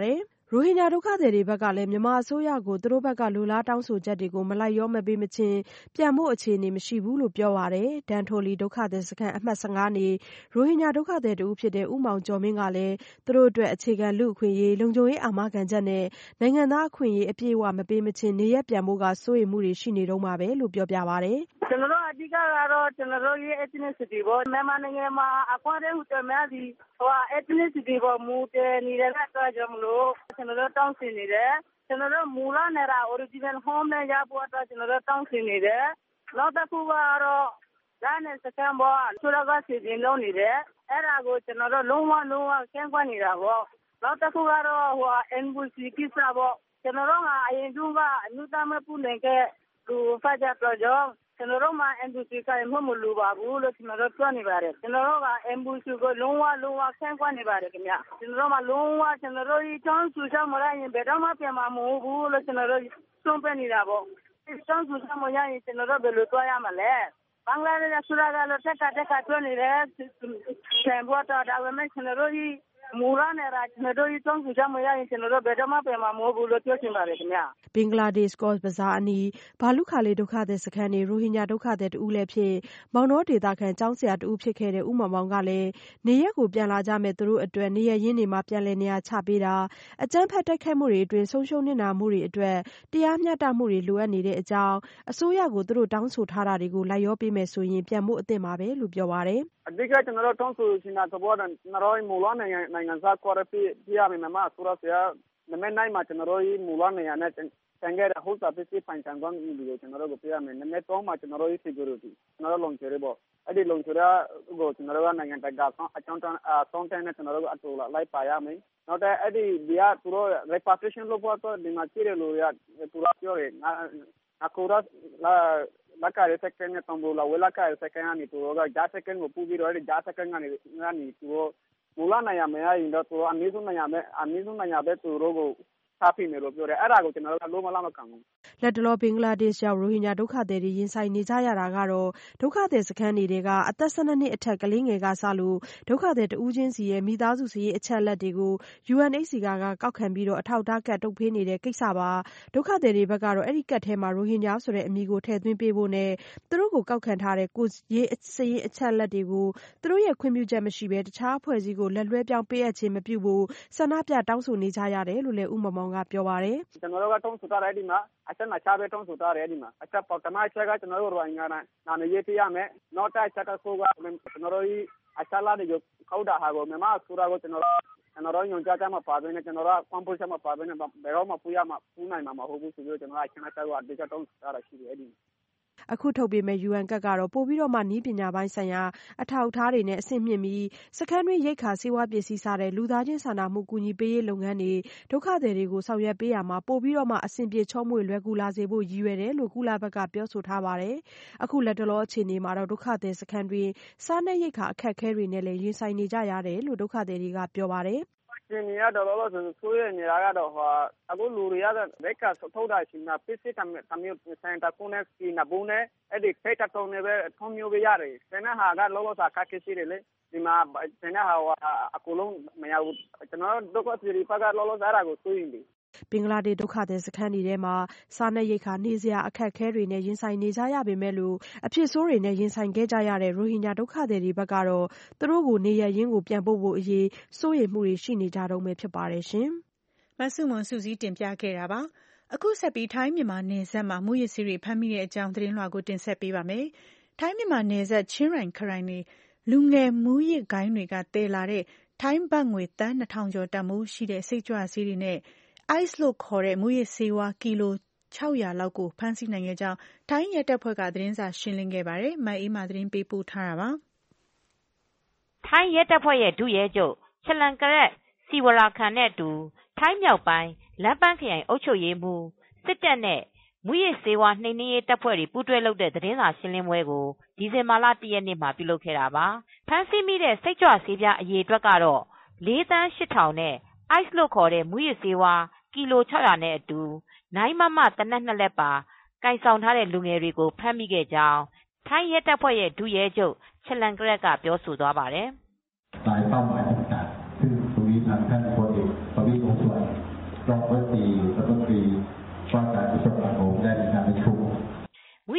ရိုဟင်ဂျာဒုက္ခသည်တွေဘက်ကလည်းမြန်မာအစိုးရကိုသူတို့ဘက်ကလိုလားတောင်းဆိုချက်တွေကိုမလိုက်လျောမပေးမချင်းပြန်ဖို့အခြေအနေမရှိဘူးလို့ပြောပါတယ်။ဒန်ထိုလီဒုက္ခသည်စခန်းအမှတ်၁၅နေရိုဟင်ဂျာဒုက္ခသည်တဦးဖြစ်တဲ့ဦးမောင်ကျော်မင်းကလည်းသူတို့အတွက်အခြေခံလူ့အခွင့်အရေးလုံခြုံရေးအာမခံချက်နဲ့နိုင်ငံသားအခွင့်အရေးအပြည့်အဝမပေးမချင်းနေရပ်ပြန်ဖို့ကစိုးရိမ်မှုတွေရှိနေတုန်းပါပဲလို့ပြောပြပါတယ်။ကျွန်တော်တို့အဓိကကတော့ကျွန်တော်တို့ရဲ့ ethnicity ပေါ့မြန်မာနိုင်ငံမှာအခွင့်အရေးဟူတယ်များဒီဟို ethnicity ပေါ်မူတည်နေတဲ့အတွက်ကြောင့်မလို့ကျွန်တော်တို့တောင်းဆိုနေတယ်ကျွန်တော်တို့မူလနေတာ original home နဲ့ရဖို့အတွက်ကျွန်တော်တို့တောင်းဆိုနေတယ်နောက်တစ်ခုကတော့ဒါနဲ့စကန်ပေါ်ဆိုတော့ကစီစဉ်လုပ်နေတယ်အဲ့ဒါကိုကျွန်တော်တို့လုံးဝလုံးဝကန့်ကွက်နေတာပေါ့နောက်တစ်ခုကတော့ဟို N V C ကိစ္စပေါ့ကျွန်တော်တို့ကအရင်ကကအမှုသားမပူနိုင်ခဲ့သူဖတ်ကြတော့ကြောင့်ကျွန်တော်တို့မှာ N V C ကမှမလိုပါဘူးလို့ကျွန်တော်တို့ပြောနေပါတယ်ကျွန်တော်တို့က N V C ကိုလုံးဝလုံးဝဆန့်ကွက်နေပါတယ်ခင်ဗျကျွန်တော်တို့မှာလုံးဝကျွန်တော်တို့ချောင်းစုချောင်းမရရင်ဘယ်တော့မှပြန်မှာမဟုတ်ဘူးလို့ကျွန်တော်တို့ဆုံးဖြတ်နေတာပေါ့ချောင်းစုချောင်းမရရင်ကျွန်တော်တို့ဘယ်လိုသွားရမလဲဘင်္ဂလားဒေ့ရှ်ဆိုတာကလည်းတက်ကတက်ကတွန်းနေတယ်ဆန်ဘောတာဒါပေမဲ့ကျွန်တော်တို့မူရနေတာကျွန်တော်တို့တောင်းဆိုကြမရရင်ကျွန်တော်တို့ဘယ်တော့မှပြန်မှာမဟုတ်ဘူးလို့ပြောချင်ပါတယ်ခင်ဗျဘင်္ဂလားဒေ့ရှ်ကော့စ်ဘဇာအနီးဘာလုခါလေးဒုက္ခသည်စခန်းနေရိုဟင်ဂျာဒုက္ခသည်တူလည်းဖြစ်မောင်နှောဒေသခံကျောင်းဆရာတူဖြစ်ခဲ့တဲ့ဦးမောင်မောင်ကလည်းနေရက်ကိုပြန်လာကြမဲ့သူတို့အတွက်နေရရင်းတွေမှာပြန်လည်နေရာချပေးတာအကြမ်းဖက်တိုက်ခိုက်မှုတွေအတွင်းဆုံးရှုံးနေတာမှုတွေအတွက်တရားမျှတမှုတွေလိုအပ်နေတဲ့အကြောင်းအစိုးရကိုသူတို့တောင်းဆိုထားတာတွေကိုလိုက်ရောပေးမယ်ဆိုရင်ပြန်ဖို့အသင့်ပါပဲလို့ပြောပါတယ်အဓိကကျွန်တော်တို့တောင်းဆိုနေတာတော့ကျွန်တော်တို့မူလနိုင်ငံနိုင်ငံသားကွာရပြပြရမယ်မှာဆိုတော့ဆရာနမနိုင်မှာကျွန်တော်တို့မူလနိုင်ငံနဲ့တန်ခဲ့တဲ့ဟုတ်တာပြည့်ပိုင်တန်ကောင်းမှုတွေကျွန်တော်တို့ပြရမယ်နမတော့မှာကျွန်တော်တို့ security ကျွန်တော်တို့လုံခြုံရေးပေါ့အဲ့ဒီလုံခြုံရေးကိုကျွန်တော်တို့ကနိုင်ငံတကာဆောင်အကြောင်းတန်းအဆောင်တန်းနဲ့ကျွန်တော်တို့ကအတူလိုက်ပါရမယ်နောက်တဲ့အဲ့ဒီဒီကသူတို့ repatriation လုပ်ဖို့တော့ဒီမှာကြည့်ရလို့ရသူတို့ပြောတယ်အခုတော့လာla care second ne tombo la wela care second ani to ga ja second ko pubi ro ja second ani ani to mula na ya me ya yin do to amisu na ya me amisu na ya be to ro koစားဖိမယ်လို့ပြောတယ်အဲ့ဒါကိုကျွန်တော်တို့ကလုံးဝလက်မခံဘူးလက်တလောဘင်္ဂလားဒေ့ရှ်ရောက်ရိုဟင်ဂျာဒုက္ခသည်တွေရင်ဆိုင်နေကြရတာကတော့ဒုက္ခသည်စခန်းတွေကအသက်၁၂နှစ်အထက်ကလေးငယ်ကစလို့ဒုက္ခသည်တဦးချင်းစီရဲ့မိသားစုစီရဲ့အချက်လက်တွေကို U N H C R ကကောက်ခံပြီးတော့အထောက်အထားကတ်တုပ်ဖေးနေတဲ့ကိစ္စပါဒုက္ခသည်တွေဘက်ကတော့အဲ့ဒီကတ်ထဲမှာရိုဟင်ဂျာဆိုတဲ့အမည်ကိုထည့်သွင်းပေးဖို့နဲ့သူတို့ကိုကောက်ခံထားတဲ့ကိုရေးစရေးအချက်လက်တွေကိုသူတို့ရဲ့ခွင့်ပြုချက်မရှိဘဲတခြားအဖွဲ့အစည်းကိုလက်လွှဲပြောင်းပေးအပ်ခြင်းမပြုဖို့ဆန္ဒပြတောင်းဆိုနေကြရတယ်လို့လည်းဦးမောင်မောင်ကပြောပါတယ်ကျွန်တော်တို့ကတောင်းဆိုထားတဲ့ဒီမှာအချက်နဲ့ချပဲတောင်းဆိုထားတယ်ဒီမှာအချက်ပေါ်တမအချက်ကကျွန်တော်တို့ရိုဟင်ဂျာနာမည်ရေးပြရမယ်နောက်တစ်ချက်ကဆိုကကျွန်တော်တို့အချက်လာတွေကိုကောက်တာဟာကိုမြန်မာဆိုတာကိုကျွန်တော်တို့ကျွန်တော်တို့ညွှန်ကြားချက်မှာပါပဲနဲ့ကျွန်တော်တို့ကွန်ပို့ချက်မှာပါပဲနဲ့ဘယ်တော့မှပူရမှာပူနိုင်မှာမဟုတ်ဘူးဆိုပြီးကျွန်တော်အချက်နဲ့ချက်ကအဓိကတောင်းဆိုထားတာရှိတယ်အဲ့ဒီအခုထုတ်ပေးမဲ့ U N ကတ်ကတော့ပို့ပြီးတော့မှနည်းပညာပိုင်းဆိုင်ရာအထောက်အထားတွေနဲ့အဆင့်မြင့်ပြီးစခန်းတွင်းရိတ်ခါစေဝါပစ္စည်းစားတဲ့လူသားချင်းစာနာမှုကူညီပေးရေးလုပ်ငန်းတွေဒုက္ခသည်တွေကိုဆောင်ရွက်ပေးရမှာပို့ပြီးတော့မှအဆင်ပြေချောမွေ့လွယ်ကူလာစေဖို့ရည်ရွယ်တယ်လို့ကုလဘက်ကပြောဆိုထားပါတယ်အခုလက်တလောအခြေအနေမှာတော့ဒုက္ခသည်စခန်းတွင်းစားနပ်ရိတ်ခါအခက်အခဲတွေနဲ့လည်းရင်ဆိုင်နေကြရတယ်လို့ဒုက္ခသည်တွေကပြောပါတယ်ရှင်နေရတော့လို့ဆိုဆိုရနေတာကတော့ဟိုအခုလူတွေရတဲ့လက်ကထုတ်တာရှင်နာပစ္စည်းတမ်းတမျိုးစင်တာကုန်းနဲ့စီနဘူးနဲ့အဲ့ဒီဖိတ်တုံးနေပဲထုံမျိုးပဲရတယ်ဆယ်နာဟာကလောလောဆာခက်ခဲရှိတယ်လေဒီမှာဆယ်နာဟာအခုလုံးမရဘူးကျွန်တော်တို့ကစီရီဖကလောလောဆာရာကိုစိုးရင်တယ်ဘင်္ဂလားဒေ့ရှ်ဒုက္ခသည်စခန်းတွေထဲမှာစားနပ်ရိက္ခာနေစရာအခက်အခဲတွေနဲ့ရင်ဆိုင်နေကြရပေမဲ့လို့အဖြစ်ဆိုးတွေနဲ့ရင်ဆိုင်ခဲ့ကြရတဲ့ရိုဟင်ဂျာဒုက္ခသည်တွေဘက်ကတော့သူတို့ကိုနေရရင်းကိုပြန်ပို့ဖို့အရေးစိုးရိမ်မှုတွေရှိနေကြတုန်းပဲဖြစ်ပါတယ်ရှင်။မဆုမွန်စုစည်းတင်ပြခဲ့တာပါ။အခုဆက်ပြီးထိုင်းမြန်မာနယ်စပ်မှာမူရစ်စီတွေဖမ်းမိတဲ့အကြောင်းသတင်းလွှာကိုတင်ဆက်ပေးပါမယ်။ထိုင်းမြန်မာနယ်စပ်ချင်းရိုင်ခရိုင်နေလူငယ်မူရစ်ဂိုင်းတွေကတည်လာတဲ့ထိုင်းဘတ်ငွေတန်းနှစ်ထောင်ကျော်တန်ဖိုးရှိတဲ့စိတ်ကြွဆေးတွေနဲ့ice လို့ခေါ်တဲ့မူရစ်ဆေးဝါးကီလို၆၀၀လောက်ကိုဖမ်းဆီးနိုင်ခဲ့ကြောင်းထိုင်းရဲတပ်ဖွဲ့ကသတင်းစာရှင်းလင်းခဲ့ပါတယ်။မအေးမာသတင်းပေးပို့ထားတာပါ။ထိုင်းရဲတပ်ဖွဲ့ရဲ့ဒုရဲချုပ်ချလန်ကရက်စီဝရာခန်နဲ့အတူထိုင်းမြောက်ပိုင်းလမ်းပန်းခရိုင်အုပ်ချုပ်ရေးမှူးစစ်တပ်နဲ့မူရစ်ဆေးဝါးနှိမ်နင်းရေးတပ်ဖွဲ့တွေပူးတွဲလုပ်တဲ့သတင်းစာရှင်းလင်းပွဲကိုဒီဇင်ဘာလ၁ရက်နေ့မှာပြုလုပ်ခဲ့တာပါ။ဖမ်းဆီးမိတဲ့စိတ်ကြွဆေးပြားအရေအတွက်ကတော့လေးသန်းရှစ်ထောင်နဲ့ ice လို့ခေါ်တဲ့မူရစ်ဆေးဝါးကီလို၆၀၀နဲ့အတူနိုင်မမတနက်နှစ်လက်ပါကိုင်ဆောင်ထားတဲ့လူငယ်တွေကိုဖမ်းမိခဲ့ကြောင်းထိုင်းရဲတပ်ဖွဲ့ရဲ့ဒုရဲချုပ်ချလန်ကရက်ကပြောဆိုသွားပါတယ်။တိုင်းเป้าหมายต่างๆซึ่งตรงนี้ทางท่านพลเอกประวิตรวงษ์สุวรรณ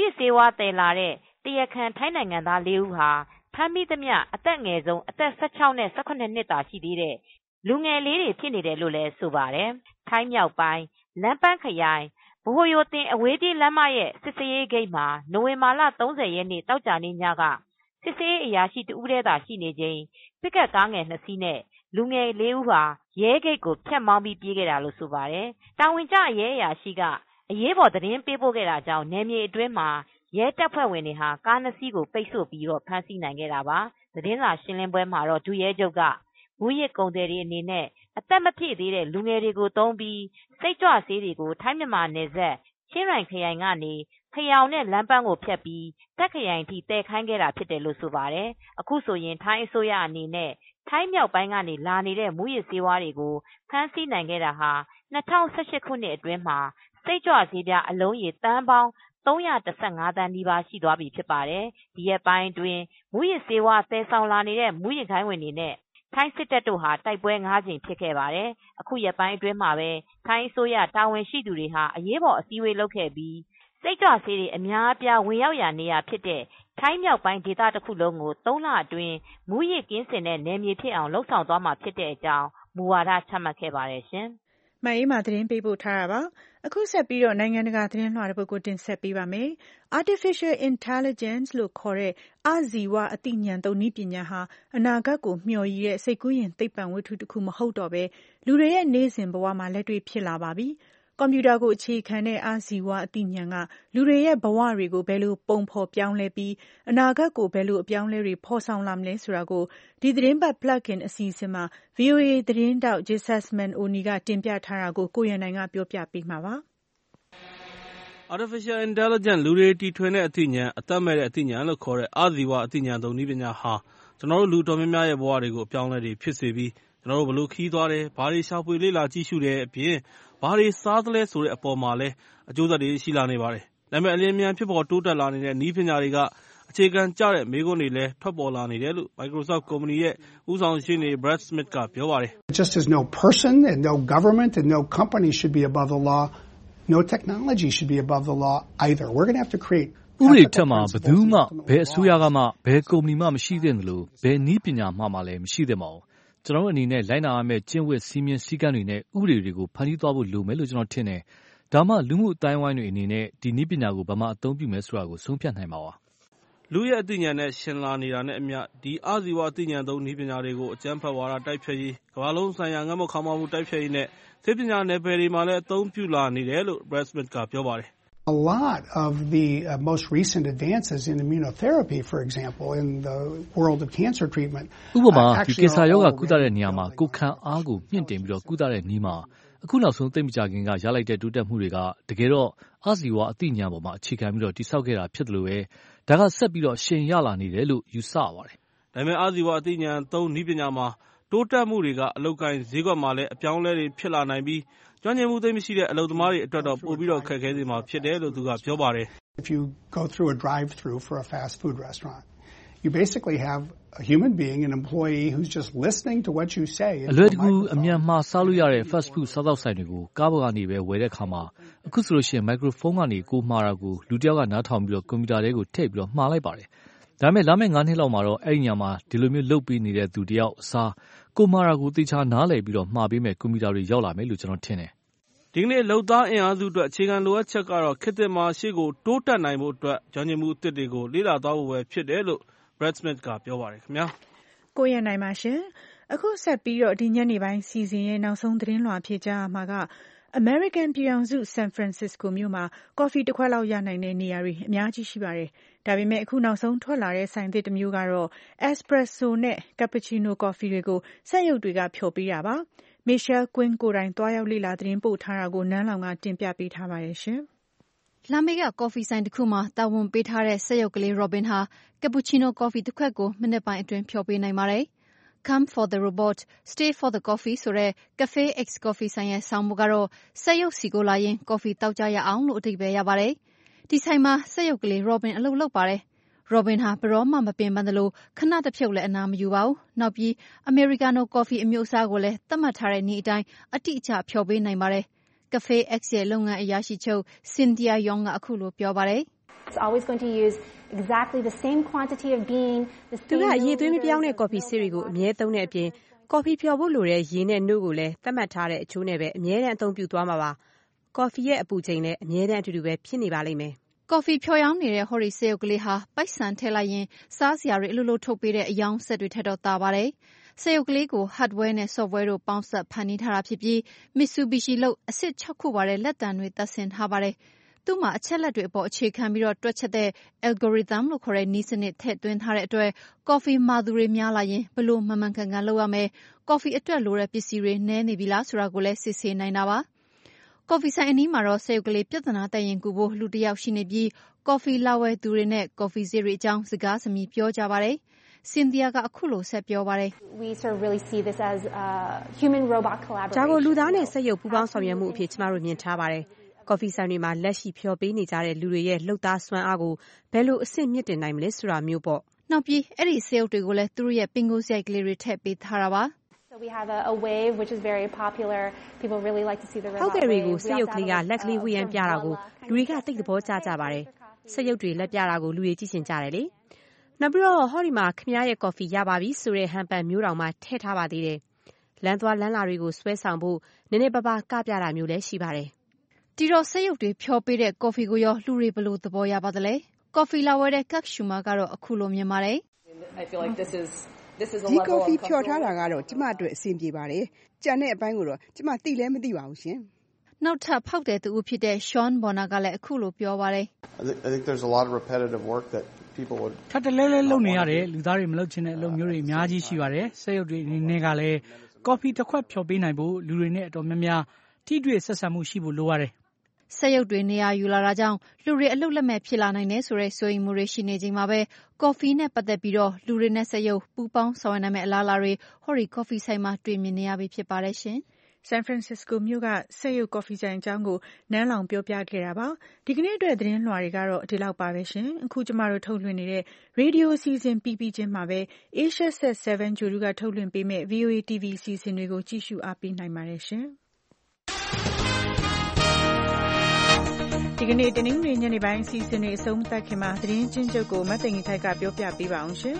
စ်ဆေးဝါးသယ်လာတဲ့တရားခံထိုင်းနိုင်ငံသားလေးဦးဟာဖမ်းမိသမျှအသက်ငယ်ဆုံးအသက်၁၆နဲ့၁၇နှစ်သာရှိသေးတဲ့လူငယ်လေးတွေဖြစ်နေတယ်လို့လည်းဆိုပါတယ်။ထိုင်းမြောက်ပိုင်းလမ်းပန်းခရိုင်ဗဟိုယိုတင်အဝေးပြေးလမ်းမရဲ့စစ်ဆေးရေးဂိတ်မှာနိုဝင်ဘာလ၃၀ရက်နေ့တောက်ကြနေ့ညကစစ်ဆေးရေးအရာရှိတဦးတည်းသာရှိနေချိန်ပစ်ကပ်ကားငယ်နှစ်စီးနဲ့လူငယ်လေးဦးဟာရဲဂိတ်ကိုဖြတ်မောင်းပြီးပြေးခဲ့တာလို့ဆိုပါတယ်။တာဝန်ကျရဲအရာရှိကအရေးပေါ်သတင်းပေးပို့ခဲ့တာကြောင့်နယ်မြေအတွင်းမှာရဲတပ်ဖွဲ့ဝင်တွေဟာကားနှစ်စီးကိုပိတ်ဆို့ပြီးတော့ဖမ်းဆီးနိုင်ခဲ့တာပါ။သတင်းစာရှင်းလင်းပွဲမှာတော့ဒုရဲချုပ်ကမူရစ်ကုန်တယ်တွေအနေနဲ့အသက်မပြည့်သေးတဲ့လူငယ်တွေကိုသုံးပြီးစိတ်ကြွဆေးတွေကိုထိုင်းမြန်မာနယ်စပ်ချင်းရိုင်ခရိုင်ကနေဖျောင်နဲ့လမ်းပန်းကိုဖြတ်ပြီးတက်ခရိုင်ထိတည်ခိုင်းခဲ့တာဖြစ်တယ်လို့ဆိုပါတယ်။အခုဆိုရင်ထိုင်းအစိုးရအနေနဲ့ထိုင်းမြောက်ပိုင်းကနေလာနေတဲ့မူရစ်ဆေးဝါးတွေကိုဖမ်းဆီးနိုင်ခဲ့တာဟာ၂၀၁၈ခုနှစ်အတွင်းမှာစိတ်ကြွဆေးပြားအလုံးရေတန်းပေါင်း၃၁၅သန်းနီးပါးရှိသွားပြီဖြစ်ပါတယ်။ဒီရက်ပိုင်းအတွင်းမူရစ်ဆေးဝါးသယ်ဆောင်လာနေတဲ့မူရစ်ခိုင်းဝင်တွေနဲ့ထိုင်းစစ်တပ်တို့ဟာတိုက်ပွဲ၅ကြိမ်ဖြစ်ခဲ့ပါတယ်။အခုရက်ပိုင်းအတွင်းမှာပဲထိုင်းအစိုးရတာဝန်ရှိသူတွေဟာအရေးပေါ်အစည်းအဝေးလုပ်ခဲ့ပြီးစိတ်ကြွဆေးတွေအများအပြားဝင်ရောက်ရာနေရာဖြစ်တဲ့ထိုင်းမြောက်ပိုင်းဒေသတစ်ခုလုံးကိုသုံးလအတွင်းမူရစ်ကင်းစင်တဲ့နယ်မြေဖြစ်အောင်လှုပ်ဆောင်သွားမှာဖြစ်တဲ့အကြောင်းမူဝါဒချမှတ်ခဲ့ပါတယ်ရှင်။မအေးမာသတင်းပေးပို့ထားတာပါ။အခုဆက်ပြီးတော့နိုင်ငံတကာသတင်းလွှာတစ်ပုဒ်ကိုတင်ဆက်ပေးပါမယ်။ Artificial Intelligence လို့ခေါ်တဲ့အဇီဝအသိဉာဏ်သုံးနည်းပညာဟာအနာဂတ်ကိုမျှော်ရည်တဲ့စိတ်ကူးယဉ်သိပ္ပံဝတ္ထုတစ်ခုမဟုတ်တော့ဘဲလူတွေရဲ့နေ့စဉ်ဘဝမှာလက်တွေ့ဖြစ်လာပါပြီ။ကွန်ပျူတာကိုအခြေခံတဲ့အဇီဝအသိဉာဏ်ကလူတွေရဲ့ဘဝတွေကိုဘယ်လိုပုံဖော်ပြောင်းလဲပြီးအနာဂတ်ကိုဘယ်လိုအပြောင်းလဲတွေဖော်ဆောင်လာမလဲဆိုတာကိုဒီသတင်းပတ် Plug-in အစီအစဉ်မှာ ဗွီအိုအေ သတင်းတောက် Jesusemen Oni ကတင်ပြထားတာကိုကိုရန်နိုင်ကပြောပြပေးမှာပါ။ Artificial Intelligence လူတွေတီထွင်တဲ့အသိဉာဏ်အသက်မဲ့တဲ့အသိဉာဏ်လို့ခေါ်တဲ့အဇီဝအသိဉာဏ်သုံးနည်းပညာဟာကျွန်တော်တို့လူတော်များများရဲ့ဘဝတွေကိုအပြောင်းလဲတွေဖြစ်စေပြီးကျွန်တော်တို့ဘလို့ခီးသွားတယ်ဘာတွေရှာဖွေလေ့လာကြည့်ရှုတဲ့အပြင်ဘာတွေစားသလဲဆိုတဲ့အပေါ်မှာလည်းအကျိုးသက်တွေရှိလာနေပါတယ်။ဒါပေမဲ့အလင်းအမြန်ဖြစ်ပေါ်တိုးတက်လာနေတဲ့နည်းပညာတွေကအခြေခံကျတဲ့မေးခွန်းတွေလည်းထွက်ပေါ်လာနေတယ်လို့ Microsoft ကုမ္ပဏီရဲ့ဦးဆောင်ရှေ့နေ Brad Smith ကပြောပါတယ်။ Just as no person and no government and no company should be above the law, no technology should be above the law either. We're going to have to create ဥပဒေထက်မှာဘယ်သူမှဘယ်အစိုးရကမှဘယ်ကုမ္ပဏီမှမရှိသင့်တယ်လို့ဘယ်နည်းပညာမှမှလည်းမရှိသင့်ပါဘူး။ကျွန်တော်တို့အနေနဲ့လိုက်နာရမယ့်ကျင့်ဝတ်စည်းမျဉ်းစည်းကမ်းတွေနဲ့ဥပဒေတွေကိုဖန်တီးသွားဖို့လိုမယ်လို့ကျွန်တော်ထင်တယ်။ဒါမှလူမှုအတိုင်းအဝိုင်းတွေအနေနဲ့ဒီနည်းပညာကိုဘာမှအသုံးပြုမယ်ဆိုတာကိုဆုံးဖြတ်နိုင်မှာပါ။လူရဲ့အသိဉာဏ်နဲ့ရှင်လာနေတာနဲ့အမျှဒီအဇီဝအသိဉာဏ်သုံးနည်းပညာတွေကိုအကျန်းဖတ်ဝါဒတိုက်ဖျက်ရေးကမ္ဘာလုံးဆိုင်ရာငတ်မွတ်ခေါင်းပါမှုတိုက်ဖျက်ရေးနဲ့ဆေးပညာနယ်ပယ်တွေမှာလည်းအသုံးပြုလာနေတယ်လို့ Brad Smith ကပြောပါတယ်။ A lot of the uh, most recent advances in immunotherapy, for example, in the world of cancer treatment. ဥပမာဒီကင်ဆာရောဂါကုသတဲ့နေရာမှာကိုယ်ခံအားကိုမြင့်တင်ပြီးတော့ကုသတဲ့နည်းမှာအခုနောက်ဆုံးသိမကြခင်ကရလိုက်တဲ့တိုးတက်မှုတွေကတကယ်တော့အဇီဝအသိဉာဏ်ပေါ်မှာအခြေခံပြီးတော့တိဆောက်ခဲ့တာဖြစ်တယ်လို့ပဲဒါကဆက်ပြီးတော့ရှင်ရလာနေတယ်လို့ယူဆပါတယ်။ဒါပေမဲ့အဇီဝအသိဉာဏ်သုံးနည်းပညာမှာတိုးတက်မှုတွေကအလောက်ကိုင်းဈေးကွက်မှာလည်းအပြောင်းလဲတွေဖြစ်လာနိုင်ပြီးကျွမ်းကျင်မှုသိမရှိတဲ့အလုပ်သမားတွေအတွက်တော့ပိုပြီးတော့ခက်ခဲစေမှာဖြစ်တယ်လို့သူကပြောပါတယ်။ If you go through a drive-through for a fast food restaurant, you basically have a human being, an employee who's just listening to what you say. အလွယ်တကူအမြန်မှာစားလို့ရတဲ့ fast food စားသောက်ဆိုင်တွေကိုကားပေါ်ကနေပဲဝယ်တဲ့အခါမှာအခုဆိုလို့ရှိရင် microphone ကနေကိုမှာတာကိုလူတယောက်ကနားထောင်ပြီးတော့ကွန်ပျူတာထဲကိုထည့်ပြီးတော့မှားလိုက်ပါတယ်။ဒါပေမဲ့လာမယ့်ငါးနှစ်လောက်မှာတော့အဲ့ဒီညမှာဒီလိုမျိုးလုပ်ပေးနေတဲ့သူတယောက်အစားကိုမှာတာကိုသေချာနားလည်ပြီးတော့မှားပေးမဲ့ကွန်ပျူတာတွေရောက်လာမယ်လို့ကျွန်တော်ထင်တယ်။ဒီကနေ့လုံသားအင်အားစုအတွက်အခြေခံလိုအပ်ချက်ကတော့ခေတ်သစ်မှာရှေ့ကိုတိုးတက်နိုင်ဖို့အတွက်ကျွမ်းကျင်မှုအသစ်တွေကိုလေ့လာသွားဖို့ပဲဖြစ်တယ်လို့ Brad Smith ကပြောပါတယ်ခင်ဗျာ။ကိုရနိုင်ပါရှင်။အခုဆက်ပြီးတော့ဒီညနေပိုင်းစီစဉ်ရဲ့နောက်ဆုံးသတင်းလွှာဖြည့်ကြမှာကအမေရိကန်ပြည်ထောင်စုဆန်ဖရန်စစ္စကိုမြို့မှာကော်ဖီတစ်ခွက်လောက်ရနိုင်တဲ့နေရာတွေအများကြီးရှိပါတယ်။ဒါပေမဲ့အခုနောက်ဆုံးထွက်လာတဲ့ဆိုင်သစ်တစ်မျိုးကတော့ Espresso နဲ့ Cappuccino ကော်ဖီတွေကိုစက်ရုပ်တွေကဖျော်ပေးတာပါ။ Michelle Quinn ကိုယ်တိုင်တွားရောက်လေ့လာသတင်းပို့ထားတာကိုနန်းလောင်ကတင်ပြပေးထားပါတယ်ရှင်။လာမေကကော်ဖီဆိုင်တစ်ခုမှာတာဝန်ပေးထားတဲ့စက်ရုပ်ကလေး Robin ဟာ Cappuccino ကော်ဖီတစ်ခွက်ကိုမိနစ်ပိုင်းအတွင်းဖျော်ပေးနိုင်ပါတယ်။ Come for the robot, stay for the coffee ဆိုတဲ့ Cafe X Coffee ဆိုင်ရဲ့ဆောင်းပါးကတော့စက်ရုပ်စီကိုလာရင်ကော်ဖီတောက်ကြရအောင်လို့အဓိပ္ပာယ်ရပါတယ်။ဒီဆိုင်မှာစက်ရုပ်ကလေး Robin အလုပ်လုပ်ပါတယ်။ Robin ဟာဘရောမှမပင်ပန်းသလိုခဏတစ်ဖြုတ်လည်းအနာမယူပါဘူး။နောက်ပြီး Americano ကော်ဖီအမျိုးအစားကိုလည်းသတ်မှတ်ထားတဲ့နည်းအတိုင်းအတိအကျဖျော်ပေးနိုင်ပါတယ်။ Cafe X ရဲ့လုပ်ငန်းအရာရှိချုပ် Cynthia Yong ကအခုလိုပြောပါတယ်။ It's always going to use exactly the same quantity of bean, the same သူကအရေးသွေးမပြောင်းတဲ့ coffee series ကိုအမြဲသုံးတဲ့အပြင် coffee ဖြော်ဖို့လိုတဲ့ရေနဲ့နှုတ်ကိုလည်းသတ်မှတ်ထားတဲ့အချိုးနဲ့ပဲအမြဲတမ်းအသုံးပြုသွားမှာပါ coffee ရဲ့အပူချိန်လည်းအမြဲတမ်းအတူတူပဲဖြစ်နေပါလိမ့်မယ်ကော်ဖီဖြော်ရောင်းနေတဲ့ဟော်ရီဆေးရုပ်ကလေးဟာပိုက်ဆံထည့်လိုက်ရင်စားစရာတွေအလိုလိုထုတ်ပေးတဲ့အယောင်ဆက်တွေထက်တော့တာပါတယ်ဆေးရုပ်ကလေးကို hardware နဲ့ software တို့ပေါင်းစပ်ဖန်တီးထားတာဖြစ်ပြီး Mitsubishi လို့အစစ်၆ခုပါတဲ့လက်တံတွေတပ်ဆင်ထားပါတယ်သူ့မှာအချက်လက်တွေအပေါ်အခြေခံပြီးတော့တွက်ချက်တဲ့ algorithm လို့ခေါ်တဲ့နည်းစနစ်ထည့်သွင်းထားတဲ့အတွက်ကော်ဖီမာသူတွေများလာရင်ဘယ်လိုမှန်မှန်ကန်ကန်လုပ်ရမယ်ကော်ဖီအတွက်လိုတဲ့ပစ္စည်းတွေနည်းနေပြီလားဆိုတာကိုလည်းစစ်ဆေးနိုင်တာပါကော်ဖီဆိုင်အနီးမှာတော့ဆေးရုပ်ကလေးပြဿနာတက်ရင်ကူဖို့လူတစ်ယောက်ရှိနေပြီးကော်ဖီလာဝဲသူတွေနဲ့ကော်ဖီဈေးတွေအကြောင်းစကားစမြည်ပြောကြပါတယ်စင်ဒီယာကအခုလိုဆက်ပြောပါတယ် We sort of really see this as a human robot collaboration. ဒါကိုလူသားနဲ့စက်ရုပ်ပူးပေါင်းဆောင်ရွက်မှုအဖြစ်ကျမတို့မြင်ထားပါတယ်ကော်ဖီဆိုင်တွေမှာလက်ရှိဖျော်ပေးနေကြတဲ့လူတွေရဲ့လှုပ်သားစွမ်းအားကိုဘယ်လိုအဆင့်မြင့်တင်နိုင်မလဲဆိုတာမျိုးပေါ့နောက်ပြီးအဲ့ဒီဆေးရုပ်တွေကိုလည်းသူတို့ရဲ့ပင်ကိုယ်စရိုက်ကလေးတွေထည့်ပေးထားတာပါ So we have a, a wave which is very popular. People really like to see the robot. ဟုတ်တယ်တွေကိုစက်ရုပ်ကလေးကလက်ကလေးဝေးရန်ပြတာကိုလူတွေကသိသဘောကျကြပါတယ်စက်ရုပ်တွေလက်ပြတာကိုလူတွေကြည့်ရှင်ကြတယ်လေနောက်ပြီးတော့ဟောဒီမှာခမရရဲ့ကော်ဖီရပါပြီဆိုတဲ့ဟန်ပန်မျိုးတောင်မှထည့်ထားပါသေးတယ်လမ်းသွားလမ်းလာတွေကိုဆွဲဆောင်ဖို့နည်းနည်းပါးပါးကပြတာမျိုးလည်းရှိပါတယ်ဒီတော့စက်ရုပ်တွေဖြောပေးတဲ့ကော်ဖီကိုရောလူတွေဘယ်လိုသဘောရပါသလဲကော်ဖီလာဝဲတဲ့ကက်ရှူမာကတော့အခုလိုမြင်ပါတယ် I feel like this isဒီကော်ဖီဖြော်ထားတာကတော့ကျမအတွက်အဆင်ပြေပါတယ်။ကြံတဲ့အပိုင်းကိုတော့ကျမသိလဲမသိပါဘူးရှင်။နောက်ထပ်ဖောက်တဲ့သူဖြစ်တဲ့ Sean Bonner ကလည်းအခုလိုပြောပါတယ် I think there's a lot of repetitive work that people would ထပ်တလဲလဲလုပ်နေရတယ်လူသားတွေမလုပ်ချင်တဲ့အလုပ်မျိုးတွေအများကြီးရှိပါတယ်။စက်ရုပ်တွေအနေနဲ့ကလည်းကော်ဖီတစ်ခွက်ဖြော်ပေးနိုင်ဖို့လူတွေနဲ့အတော်များများထိတွေ့ဆက်ဆံမှုရှိဖို့လိုရတယ်စက်ရုပ်တွေနေရာယူလာတာကြောင့်လူတွေအလုတ်လက်မဲ့ဖြစ်လာနိုင်တယ်ဆိုတဲ့ဆိုရင်မှုတွေရှိနေချိန်မှာပဲကော်ဖီနဲ့ပတ်သက်ပြီးတော့လူတွေနဲ့စက်ရုပ်ပူပေါင်းဆောင်ရွက်နိုင်မယ့်အလားအလာတွေဟော်ရီကော်ဖီဆိုင်မှာတွေ့မြင်နေရပြီဖြစ်ပါတယ်ရှင်ဆန်ဖရန်စစ္စကိုမြို့ကစက်ရုပ်ကော်ဖီဆိုင်အကြောင်းကိုနန်းလောင်ပြောပြခဲ့တာပါဒီကနေ့အတွက်သတင်းလွှာတွေကတော့ဒီလောက်ပါပဲရှင်အခုကျမတို့ထုတ်လွှင့်နေတဲ့ရေဒီယိုအစီအစဉ်ပြီးပြီးချင်းမှာပဲ Asia Set 7 ဂျိုဒူကထုတ်လွှင့်ပေးမဲ့ V O A T V အစီအစဉ်တွေကိုကြည့်ရှုအားပေးနိုင်ပါတယ်ရှင်ဒီကနေ့တနင်္ဂနွေညနေပိုင်းအစီအစဉ်တွေအဆုံးသတ်ခင်မှာသတင်းချင်းချုပ်ကိုမတ်သိင်္ဂီထိုက်ကပြောပြပေးပါအောင်ရှင်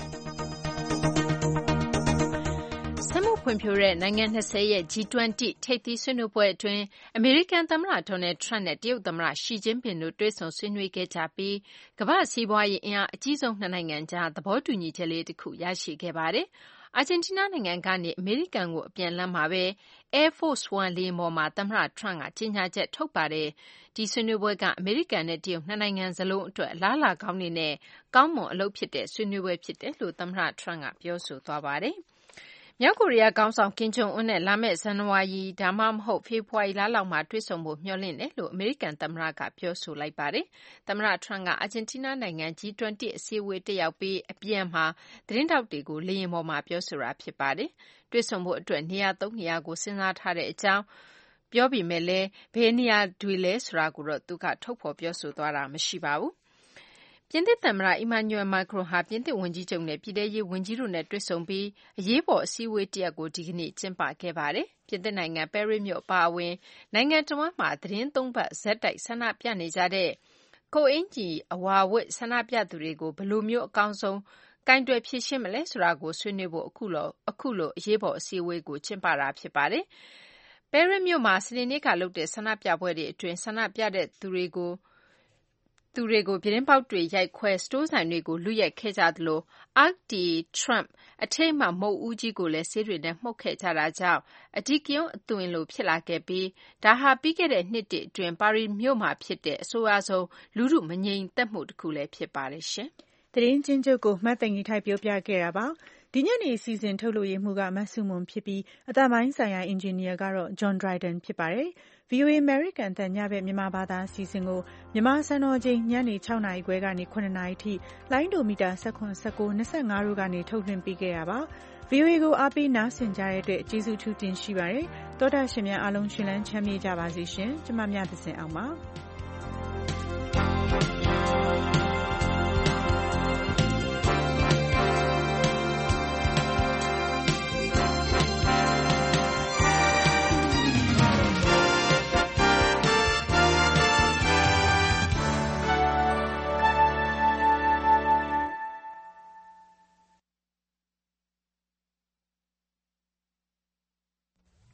စက်မှုဖွံ့ဖြိုးတဲ့နိုင်ငံ၂၀ရဲ့ G twenty ထိပ်သီးဆွေးနွေးပွဲအတွင်းအမေရိကန်သမ္မတဒေါ်နယ်ထရန့်နဲ့တရုတ်သမ္မတရှီကျင်းပင်တို့တွေ့ဆုံဆွေးနွေးခဲ့ကြပြီးကမ္ဘာ့စီးပွားရေးအင်အားအကြီးဆုံးနှစ်နိုင်ငံကြားသဘောတူညီချက်လေးတစ်ခုရရှိခဲ့ပါတယ်အာဂျင်တီးနားနိုင်ငံကနေအမေရိကန်ကိုအပြန်လမ်းမှာပဲ Air Force One လေယာဉ်ပေါ်မှာသမ္မတထရန့်ကကြေညာချက်ထုတ်ပါတယ်ဒီဆွေးနွေးပွဲကအမေရိကန်နဲ့တရုတ်နှစ်နိုင်ငံစလုံးအတွက်အလားအလာကောင်းတွေနဲ့ကောင်းမွန်အလုပ်ဖြစ်တဲ့ဆွေးနွေးပွဲဖြစ်တယ်လို့သမ္မတထရန့်ကပြောဆိုသွားပါတယ်မြောက်ကိုရီးယားခေါင်းဆောင်ကင်ဂျုံအွန်းနဲ့လာမယ့်ဇန်နဝါရီဒါမှမဟုတ်ဖေဖော်ဝါရီလလောက်မှာတွေ့ဆုံဖို့မျှော်လင့်တယ်လို့အမေရိကန်သမ္မတကပြောဆိုလိုက်ပါတယ်။သမ္မတထရန့်ကအာဂျင်တီးနားနိုင်ငံ G twenty အစည်းအဝေးတက်ရောက်ပြီးအပြန်မှာသတင်းထောက်တွေကိုလေယာဉ်ပေါ်မှာပြောဆိုတာဖြစ်ပါတယ်။တွေ့ဆုံဖို့အတွက်နေရာသုံးနေရာကိုစဉ်းစားထားတဲ့အကြောင်းပြောပေမဲ့လည်းဘယ်နေရာတွေလဲဆိုတာကိုတော့သူကထုတ်ဖော်ပြောဆိုသွားတာမရှိပါဘူး။ပြင်သစ်သမ္မတ Emmanuel Macron ဟာပြင်သစ်ဝန်ကြီးချုပ်နဲ့ပြည်ထရေးဝန်ကြီးတို့နဲ့တွေ့ဆုံပြီးအရေးပေါ်အစည်းအဝေးတစ်ရပ်ကိုဒီကနေ့ကျင်းပခဲ့ပါတယ်။ပြင်သစ်နိုင်ငံပဲရစ်မြို့အပါအဝင်နိုင်ငံတဝန်းမှာသတင်းသုံးပတ်ဆက်တိုက်ဆန္ဒပြနေကြတဲ့ကိုအင်ကြီးအဝါဝတ်ဆန္ဒပြသူတွေကိုဘယ်လိုမျိုးအကောင်းဆုံးကိုင်တွယ်ဖြေရှင်းမလဲဆိုတာကိုဆွေးနွေးဖို့အခုလိုအခုလိုအရေးပေါ်အစည်းအဝေးကိုကျင်းပတာဖြစ်ပါတယ်။ပဲရစ်မြို့မှာစနေနေ့ကလုပ်တဲ့ဆန္ဒပြပွဲတွေအတွင်းဆန္ဒပြတဲ့သူတွေကိုသူတွေကိုပြတင်းပေါက်တွေရိုက်ခွဲစတိုးဆိုင်တွေကိုလူရက်ခဲ့ကြသလို Arc de Trump အထိတ်မှမုတ်ဦးကြီးကိုလည်းဆေးတွေနဲ့မှုတ်ခဲ့ကြတာကြောင့်အဓိကရုဏ်းအသွင်လိုဖြစ်လာခဲ့ပြီးဒါဟာပြီးခဲ့တဲ့နှစ်အတွင်းပါရီမြို့မှာဖြစ်တဲ့အဆိုးအဆုံးလူထုမငြိမ်သက်မှုတစ်ခုလည်းဖြစ်ပါတယ်ရှင်။သတင်းချင်းချုပ်ကိုမှတ်သိင်္ဂီထိုက်ပြောပြခဲ့တာပါ။ဒီညနေအစီအစဉ်ထုတ်လို့ရမှုကမဆုမွန်ဖြစ်ပြီးအသံပိုင်းဆိုင်ရာအင်ဂျင်နီယာကတော့ John Dryden ဖြစ်ပါတယ်။ V O A American တန်ညဘက်မြန်မာဘာသာအစီအစဉ်ကိုမြန်မာစံတော်ချိန်ညနေ၆နာရီခွဲကနေ၇နာရီထိလိုင်းဒိုမီတာ၁၇ ၁၉ ၂၅တို့ကနေထုတ်လွှင့်ပေးခဲ့တာပါ။ V O A ကိုအားပေးနားဆင်ကြတဲ့အတွက်ကျေးဇူးထူးတင်ရှိပါတယ်။သောတာရှင်များအားလုံးရှင်လန်းချမ်းမြေ့ကြပါစေရှင်။ကျမမြတ်သဇင်အောင်ပါ။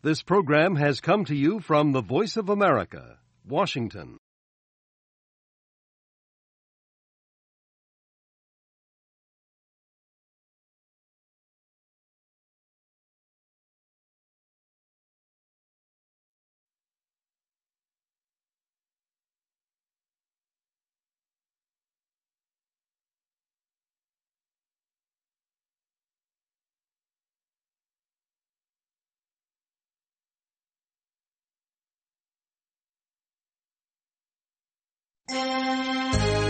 This program has come to you from the Voice of America, Washington. Thank you.